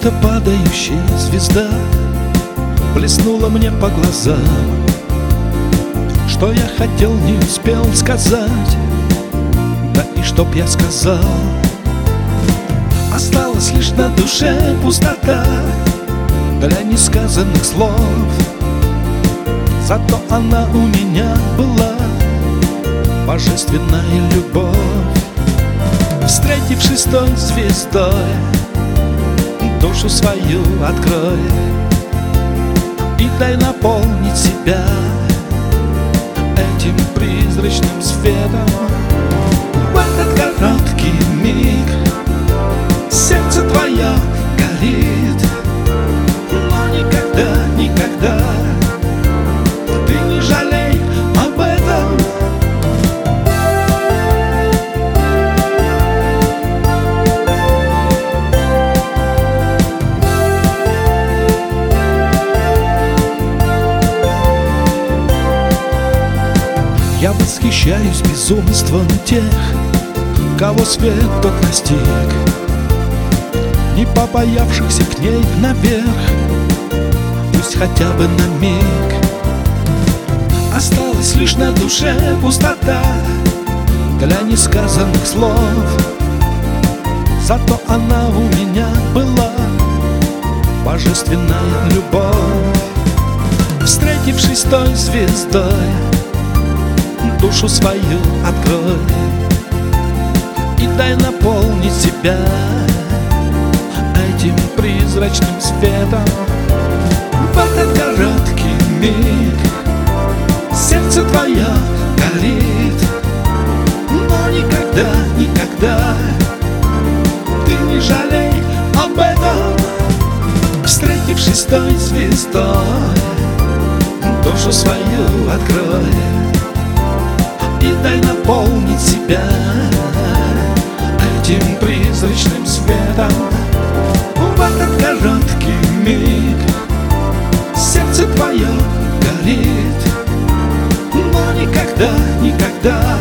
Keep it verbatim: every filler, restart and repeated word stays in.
Будто падающая звезда блеснула мне по глазам. Что я хотел, не успел сказать, да и чтоб я сказал. Осталась лишь на душе пустота для несказанных слов. Зато она у меня была, божественная любовь. Встретившись с той звездой, душу свою открой и дай наполнить себя этим призрачным светом. В этот короткий миг сердце твое горит, но никогда, никогда ты не жалей об этом. Я восхищаюсь безумством тех, кого свет тот настиг, не побоявшихся к ней наверх, пусть хотя бы на миг. Осталась лишь на душе пустота для несказанных слов. Зато она у меня была, божественная любовь. Встретившись с той звездой, душу свою открой и дай наполнить себя этим призрачным светом. В этот короткий миг сердце твое горит, но никогда, никогда ты не жалей об этом. Встретившись с той звездой, душу свою открой и дай наполнить себя этим призрачным светом. В этот короткий миг сердце твое горит, но никогда, никогда